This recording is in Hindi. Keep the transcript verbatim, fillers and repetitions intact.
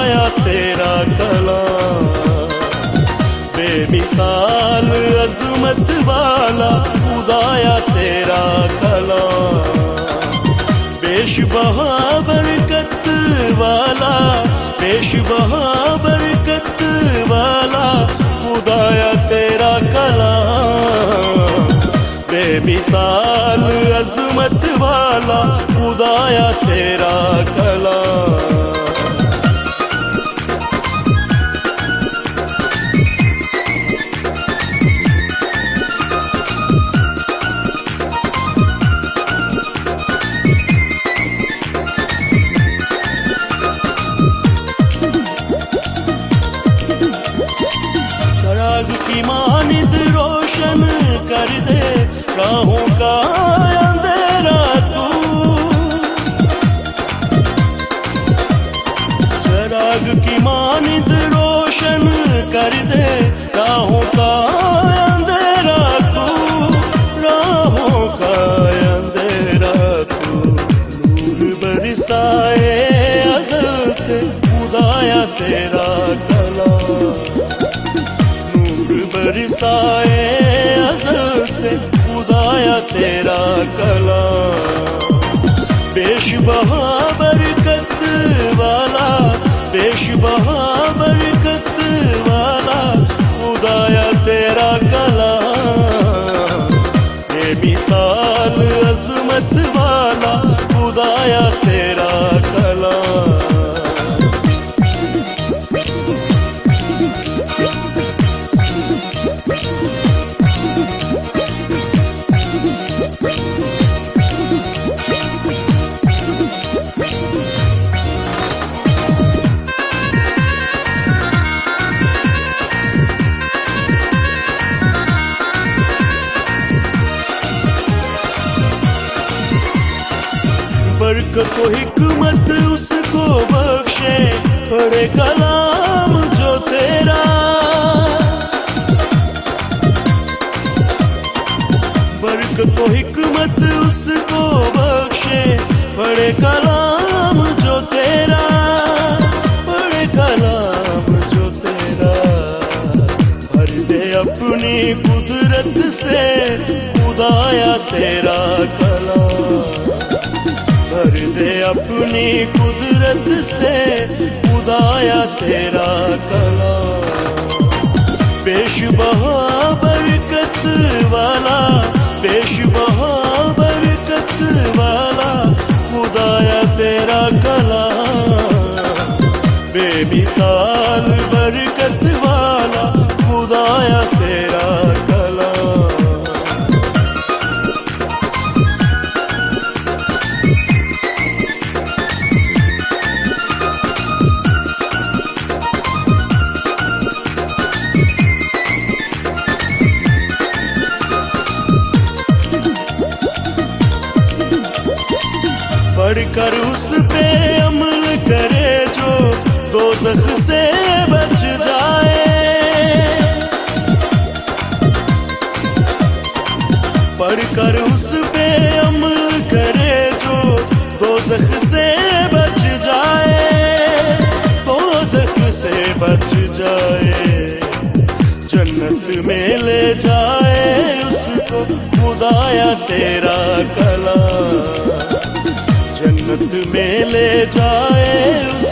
खुदाया तेरा कलाम। बेमिसाल अजमत वाला खुदाया तेरा कलाम। बेशबहा बरकत वाला, बेशबहा बरकत वाला खुदाया तेरा कलाम। बेमिसाल अजमत वाला खुदाया तेरा कलाम। चराग की मानिद रोशन कर दे राहों का अंधेरा तू। चराग की मानिद रोशन कर दे राहों का अंधेरा तू। राहों का अंधेरा तू। नूर बरसाए अज़ल से खुदाया तेरा कलाम। बरसाए अज़ल से खुदाया तेरा कलाम। बेशबहा बरकत वाला, बेशबहा बरकत वाला खुदाया तेरा कलाम। बेमिसाल अज़मत वाला खुदाया तेरा कलाम। बरकत व हिकमत उसको बख्शे पढ़े कलाम जो तेरा। बरकत व हिकमत उसको बख्शे पढ़े कलाम जो तेरा। पढ़े कलाम जो तेरा। भर दे अपनी कुदरत से खुदाया तेरा कलाम। भर दे अपनी कुदरत से खुदाया तेरा कलाम। बेशबहा बरकत वाला, बेशबहा बरकत वाला खुदाया तेरा कलाम। बेमिसाल बरकत वाला खुदाया तेरा कलाम। पढ़कर उस पे अमल करे जो दोज़ख से बच जाए। पढ़कर उस पे अमल करे जो दोज़ख से बच जाए। दोज़ख से बच जाए। जन्नत में ले जाए उसको खुदाया तेरा कलाम। जन्नत में ले जाए